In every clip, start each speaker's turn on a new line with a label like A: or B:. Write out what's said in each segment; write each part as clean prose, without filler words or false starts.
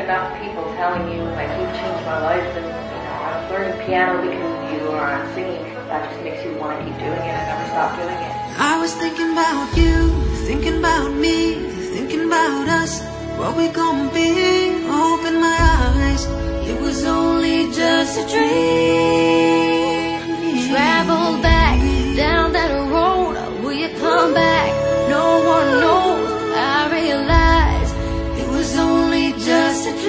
A: enough people telling you, like, you've changed my life, and, you know, I was learning piano because of you, or I'm singing, that just makes you want to keep doing it and never stop doing it.
B: I was thinking about you, thinking about me, thinking about us, what we gonna be. Open my eyes, it was only just a dream.
C: Travel back down that road, will you come back? No one knows. I realized it was only just a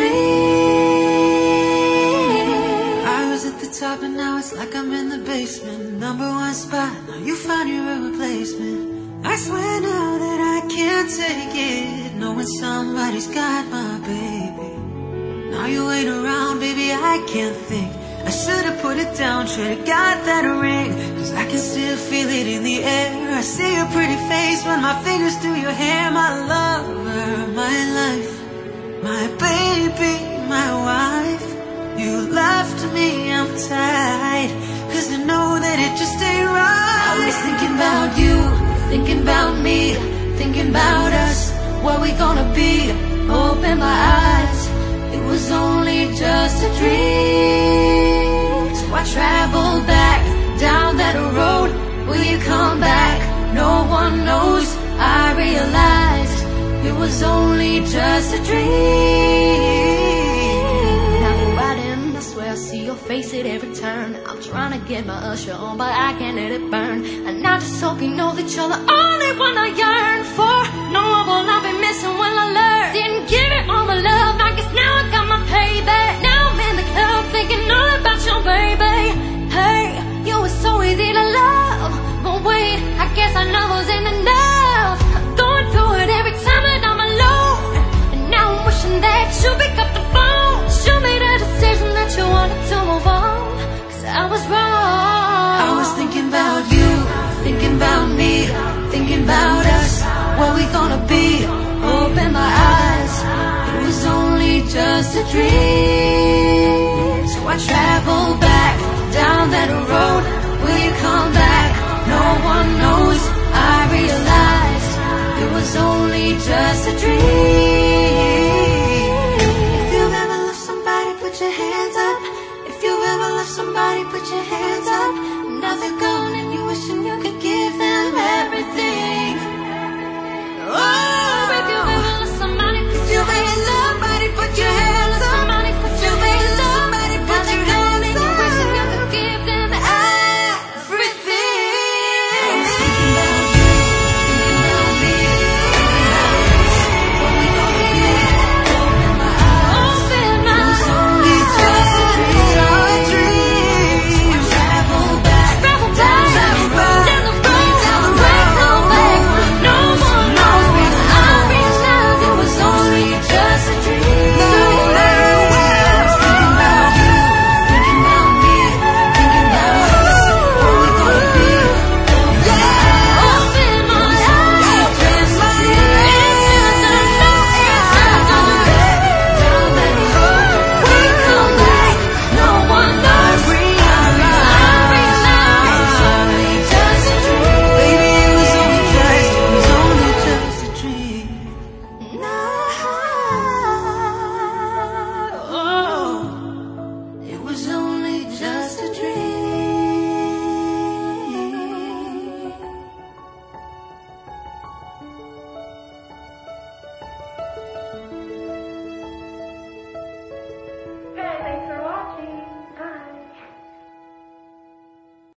C: dream.
B: I was at the top and now it's like I'm in the basement. Number one spot, now you found your replacement. I swear now that I can't take it, knowing somebody's got my baby. Now you ain't around, baby, I can't think. I should've put it down, should've got that ring, cause I can still feel it in the air. I see your pretty face, run my fingers through your hair. My lover, my life, my baby, my wife. You left me, I'm tired, cause I know that it just ain't right.
C: I was thinking about you, thinking about me, thinking about us, what we gonna be. Open my eyes, it was only just a dream. So I traveled back down that road, will you come back? No one knows. I realized it was only just a dream. Now I'm riding, I swear I see your face at every turn. I'm trying to get my usher on, but I can't let it burn. And I just hope you know that you're the only one I yearn for. No one will I be missing when I learn. Didn't give it all my love, I guess now I got my payback. Now I'm in the club thinking all about your baby. Hey, you were so easy to love, but wait, I guess I know wasn't enough. I'm going through it every time that I'm alone, and now I'm wishing that you pick up the phone. Show me the decision that you wanted to move on, cause I was wrong.
B: I was thinking about you, thinking about me, thinking about us, what we gonna be. Open my eyes, it was only just a dream. So I travel back down that road, will you come back? No one knows. I realized it was only just a dream. If you've ever loved somebody, put your hands up. If you've ever loved somebody, put your hands up. Nothing good